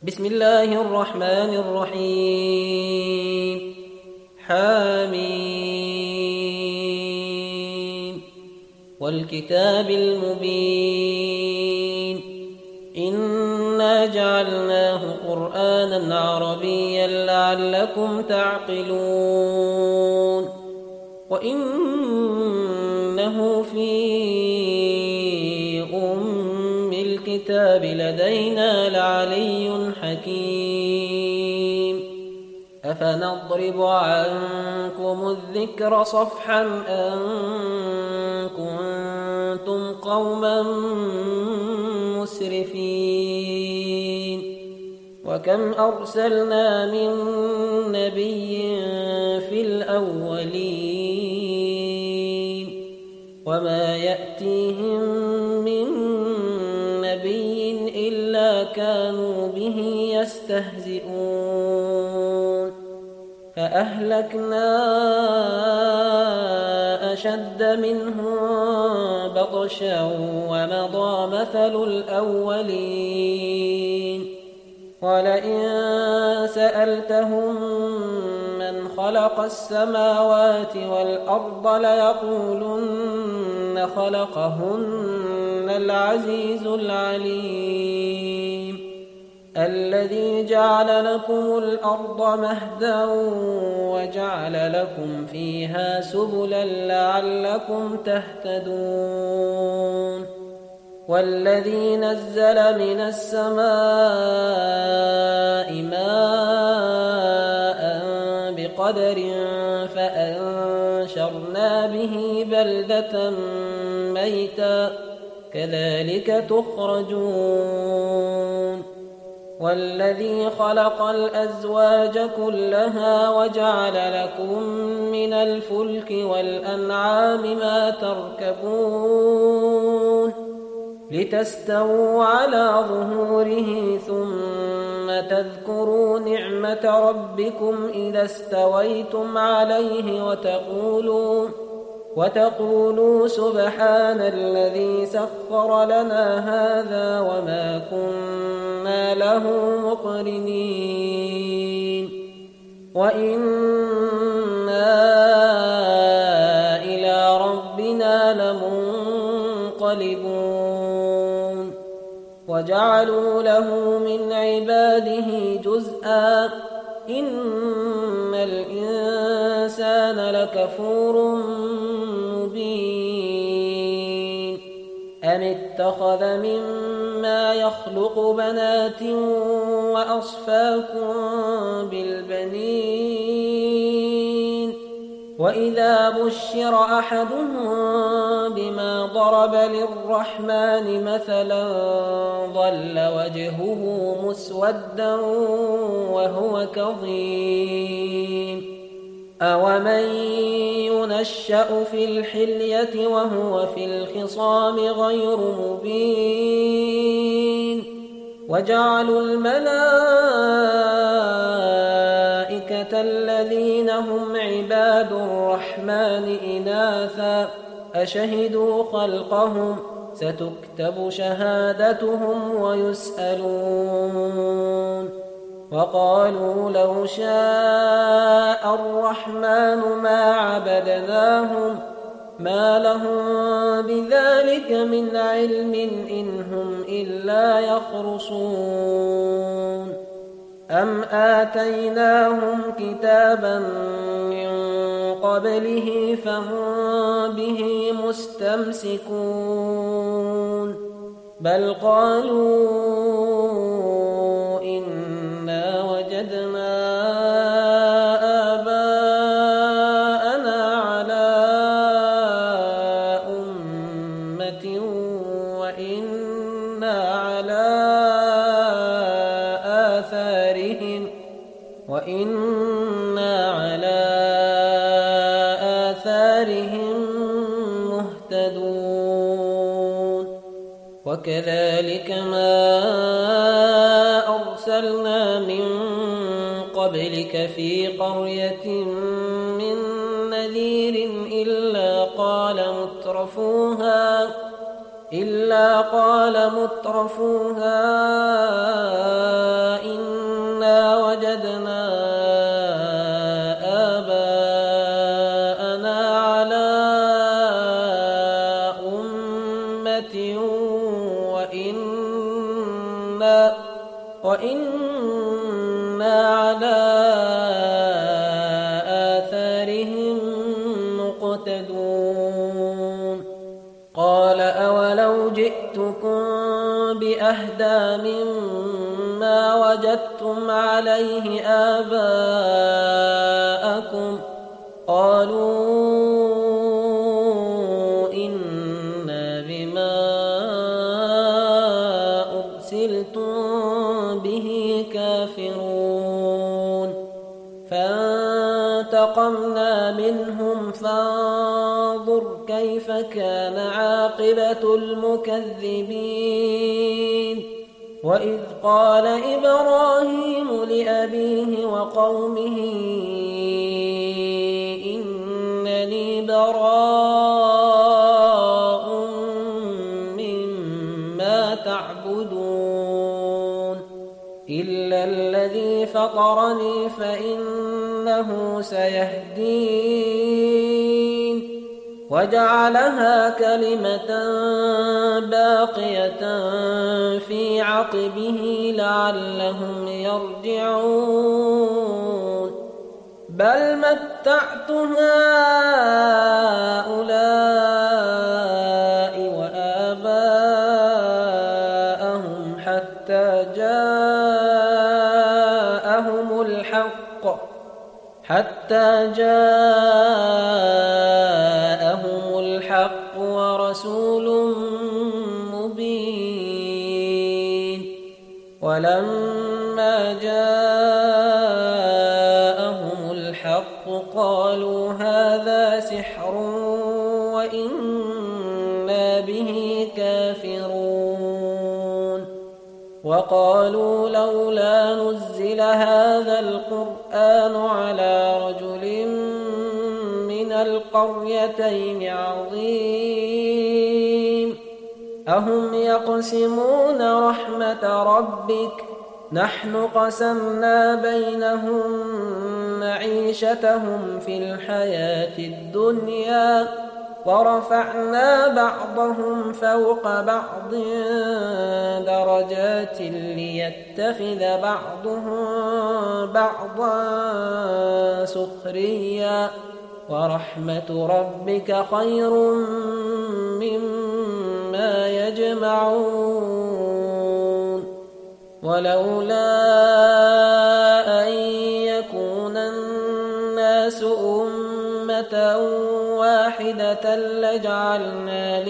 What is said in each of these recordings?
بسم الله الرحمن الرحيم. حميم والكتاب المبين. إنا جعلناه قرآنا عربيا لعلكم تعقلون. وإنه في الكتاب لدينا لعلي حكيم. أفنضرب عنكم الذكر صفحا أن كنتم قوما مسرفين. وكم أرسلنا من نبي في الأولين وما يأتيهم من نبي إلا كانوا به يستهزئون. فأهلكنا أشد منهم بطشا ومضى مثل الأولين. ولئن سألتهم من خلق السماوات والأرض ليقولن خلقهن العزيز العليم. الذي جعل لكم الأرض مهدا وجعل لكم فيها سبلا لعلكم تهتدون. والذي نزل من السماء ماء بقدر فأنشرنا به بلدة ميتا كذلك تخرجون. والذي خلق الأزواج كلها وجعل لكم من الفلك والأنعام ما تركبون لتستووا على ظهوره ثم تذكروا نعمة ربكم إذا استويتم عليه وتقولوا سبحان الذي سخر لنا هذا وما كنا له مقرنين وإنا إلى ربنا لمنقلبون. وجعلوا له من عباده جزءا إن الإنسان لكفور مبين. أم اتخذ مما يخلق بنات وأصفاكم بالبنين وإذا بشر أحدهم بما ضرب للرحمن مثلا ظل وجهه مسودا وهو كظيم. أومن ينشأ في الحلية وهو في الخصام غير مبين. وجعلوا الملائكة الذين هم عباد الرحمن إناثا أشهدوا خلقهم ستكتب شهادتهم ويسألون. وقالوا لو شاء الرحمن ما عبدناهم ما لهم بذلك من علم إن هم إلا يخرصون. أم آتيناهم كتابا من قبله فهم به مستمسكون بل قالوا إنا وجدنا آباءنا على أمة وإنا على آثارهم مهتدون. وكذلك ما أرسلنا من قبلك في قرية من نذير إلا قال مترفوها إنا وجدنا آباءنا على أمة وإنا على آثارهم مقتدون قال أولو جئتكم بأهدى مما وجدتم عليه آباءكم قالوا إنا بما أرسلتم به كافرون فانتقمنا منهم فانظر كيف كان عاقبة المكذبين وإذ قال إبراهيم لأبيه وقومه إنني براء مما تعبدون إلا الذي فطرني فإنه سيهدين وجعلها كلمة باقية في عقبه لعلهم يرجعون بل متعت هؤلاء وآباءهم حتى جاءهم الحق ورسول مبين ولما جاءهم الحق قالوا هذا سحر وإنا به كافرون وقالوا لولا نزل هذا القرآن على رجل من القريتين عظيم أهم يقسمون رحمة ربك نحن قسمنا بينهم معيشتهم في الحياة الدنيا ورفعنا بعضهم فوق بعض درجات ليتخذ بعضهم بعضا سخريا ورحمة ربك خير مما يجمعون ولولا أن يكون الناس أمة واحدة لجعلنا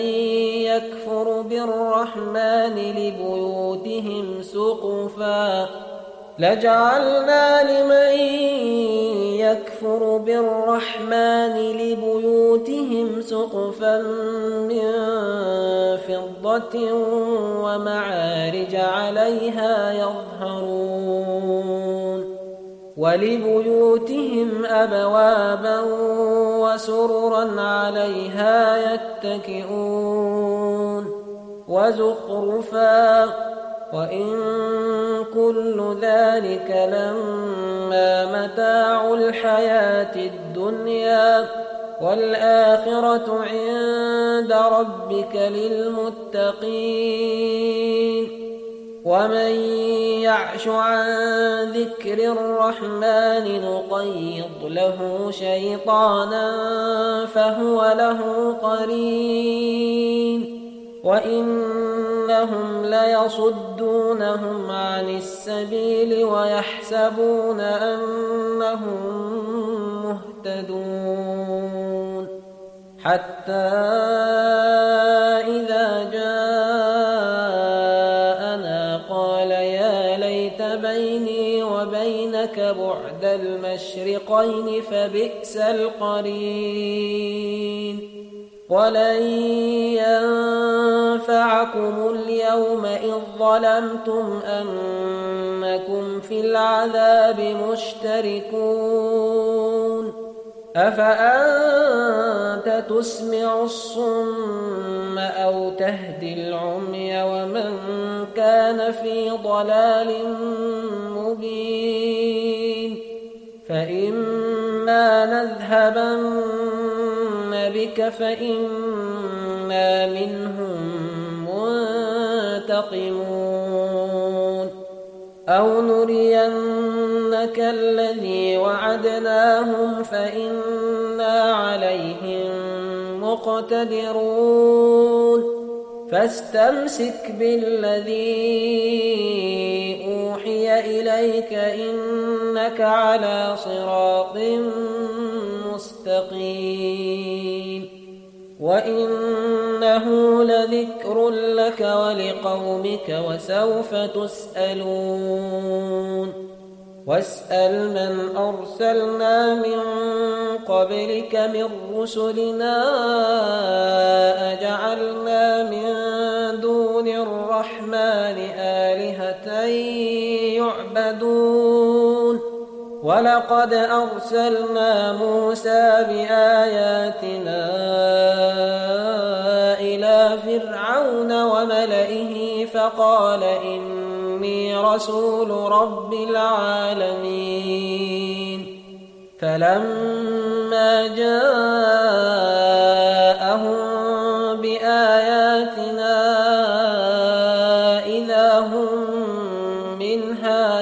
لمن يكفر بالرحمن لبيوتهم سقفا من فضة ومعارج عليها يظهرون ولبيوتهم أبوابا وسررا عليها يتكئون وزخرفا وإن كل ذلك لما متاع الحياة الدنيا والآخرة عند ربك للمتقين ومن يعش عن ذكر الرحمن نقيض له شيطانا فهو له قرين وإنهم ليصدونهم عن السبيل ويحسبون أنهم مهتدون حتى إذا جاءنا قال يا ليت بيني وبينك بعد المشرقين فبئس القرين ولن ينفعكم اليوم إذ ظلمتم أنكم في العذاب مشتركون أفأنت تسمع الصم أو تهدي العمي ومن كان في ضلال مبين فإما نذهبن بك فإنا منهم منتقمون أو نرينك الذي وعدناهم فإنا عليهم مقتدرون فاستمسك بالذي أوحي إليك إنك على صراط مستقيم وإنه لذكر لك ولقومك وسوف تسألون واسأل من أرسلنا من قبلك من رسلنا أجعلنا من دون الرحمن آلهة يعبدون ولقد أرسلنا موسى بآياتنا إلى فرعون وملئه فقال إني رسول رب العالمين فلما جاءهم بآياتنا إذا هم منها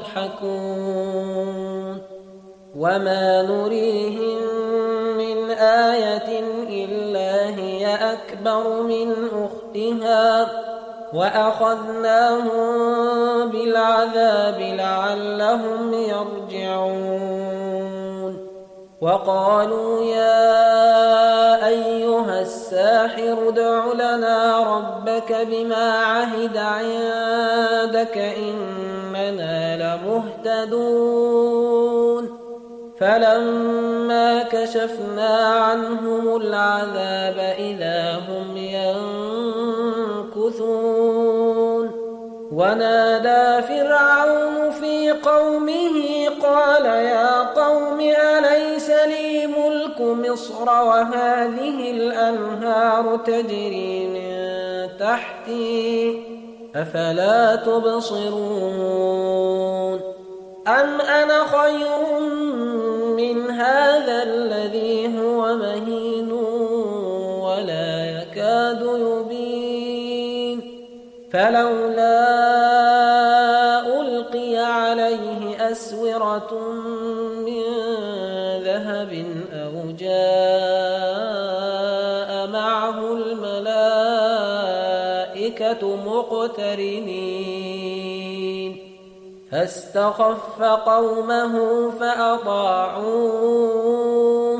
يضحكون وما نريهم من آية إلا هي أكبر من أختها وأخذناهم بالعذاب لعلهم يرجعون وقالوا يا أيها الساحر ادع لنا ربك بما عهد عندك إننا لمهتدون فلما كشفنا عنهم العذاب إذا هم ينكثون ونادى فرعون في قومه قال يا قوم أليس لي ملك مصر وهذه الأنهار تجري من تحتي أفلا تبصرون أم أنا خير من هذا الذي هو مهين ولا يكاد يبين فلولا ألقي عليه أسورة من ذهب أو جاء معه الملائكة مقترنين فاستخف قومه فأطاعوه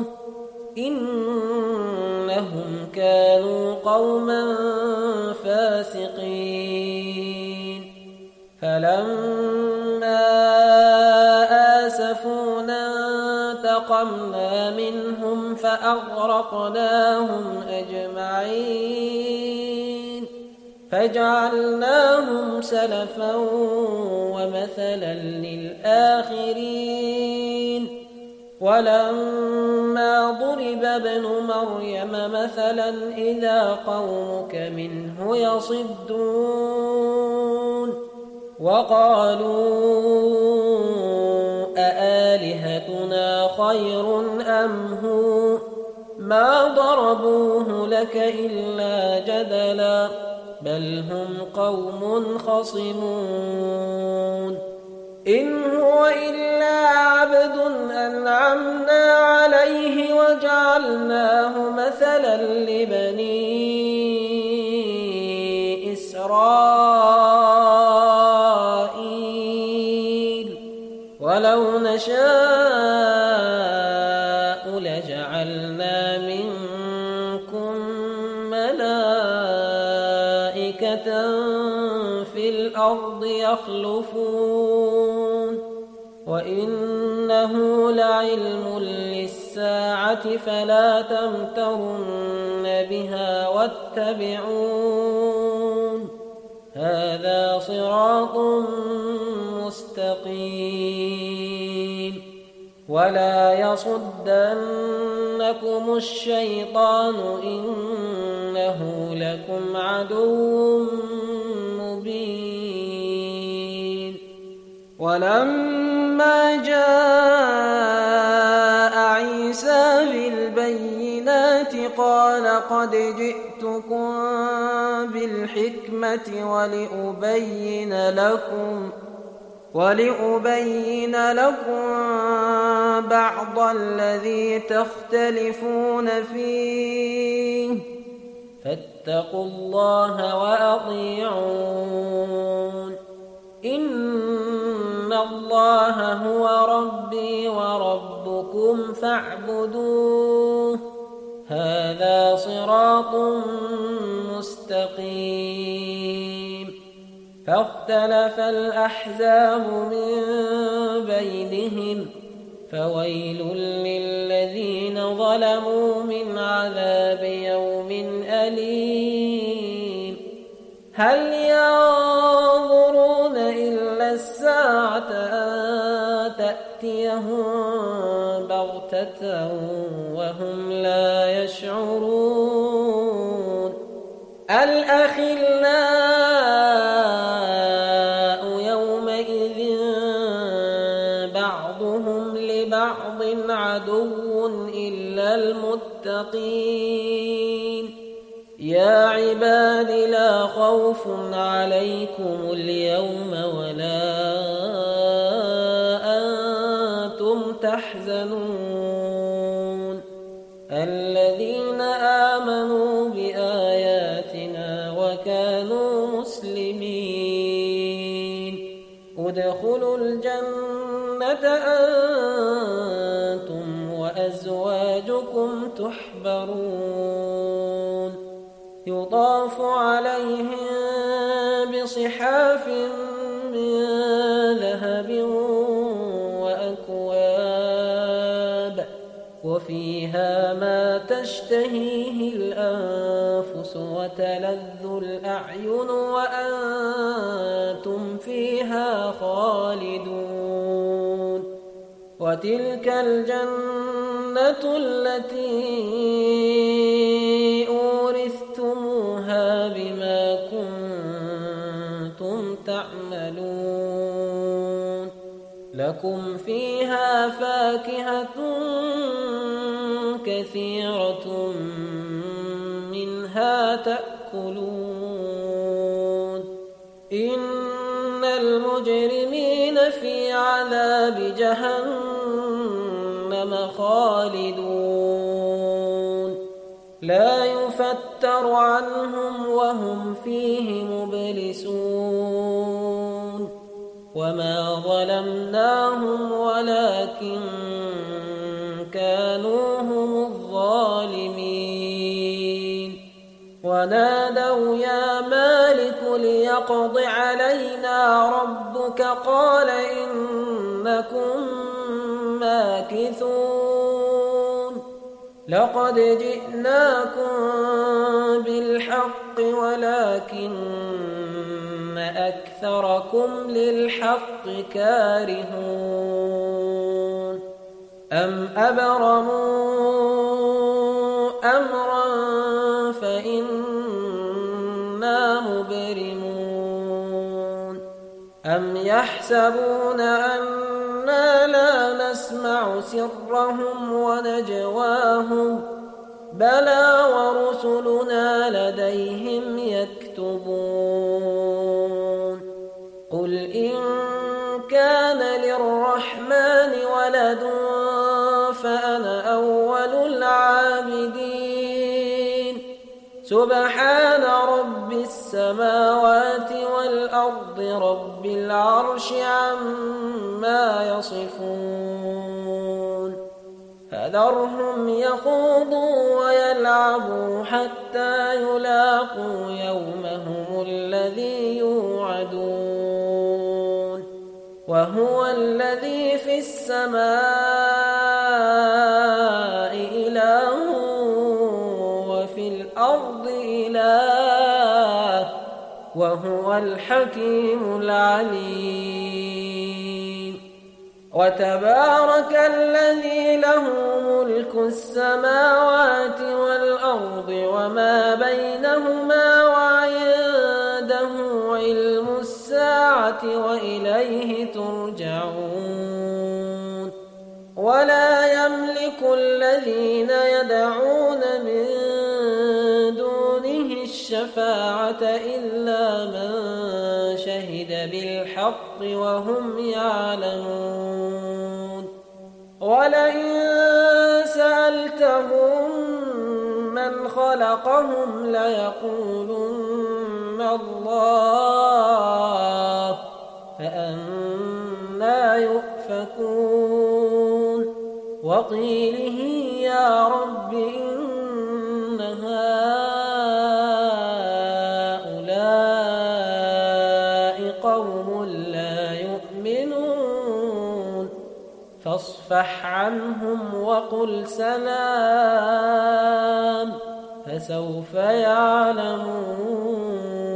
إنهم كانوا قوما فاسقين فلما آسفونا انتقمنا منهم فأغرقناهم أجمعين فجعلناهم سلفا ومثلا للآخرين ولما ضرب ابن مريم مثلا إذا قومك منه يصدون وقالوا أآلهتنا خير أم هو ما ضربوه لك إلا جدلا بل هم قوم خصمون إن هو إلا عبد أنعمنا عليه وجعلناه مثلا لبني إسرائيل ولو نشاء لجعلنا منكم ملائكة في الأرض يخلفون وإنه لعلم للساعة فلا تمترن بها واتبعون هذا صراط مستقيم ولا يصدنكم الشيطان إنه لكم عدو مبين ولما ولما جاء عيسى بالبينات قال قد جئتكم بالحكمة ولأبين لكم بعض الذي تختلفون فيه فاتقوا الله وأطيعون إن الله هو ربي وربكم فاعبدوه هذا صراط مستقيم فاختلف الأحزاب من بينهم فويل للذين ظلموا من عذاب يوم أليم هل ينظرون إلا الساعة أن تأتيهم بغتة وهم لا يشعرون الأخلاء يومئذ بعضهم لبعض عدو إلا المتقين يا عباد لا خوف عليكم اليوم ولا أنتم تحزنون الذين آمنوا بآياتنا وكانوا مسلمين ادخلوا الجنة أنتم وأزواجكم تحبرون يطاف عليهم بصحاف من ذهب وأكواب وفيها ما تشتهيه الأنفس وتلذ الأعين وأنتم فيها خالدون وتلك الجنة التي أورثتموها بما كنتم تعملون لكم فيها فاكهة كثيرة منها تأكلون إن المجرمين في عذاب جهنم خالدون لا يفتر عنهم وهم فيه مبلسون وما ظلمناهم ولكن كانوا هم الظالمين ونادوا يا مالك ليقض علينا ربك قال إنكم ماكثون لقد جئناكم بالحق ولكن أكثركم للحق كارهون أم أبرموا أمرا فإنا مبرمون أم يحسبون أنا لا نسمع سرهم ونجواهم بلى ورسلنا لديهم يكتبون قل إن كان للرحمن ولد فأنا أول العابدين سبحان رب السماوات والأرض رب العرش عما يصفون فذرهم يخوضوا ويلعبوا حتى يلاقوا يومهم الذي يوعدون وهو الذي في السماء إله وفي الأرض إله وهو الحكيم العليم وتبارك الذي له ملك السماوات والأرض وما بينهما وعنده علم الساعة وإليه ترجعون ولا يملك الذين يدعون من دونه الشفاعة إلا من شهد بالحق وهم يعلمون ولئن سألتهم من خلقهم ليقولن الله فأنى يؤفكون وقيله يا رب إن هؤلاء قوم لا يؤمنون فاصفح عنهم وقل سلام فسوف يعلمون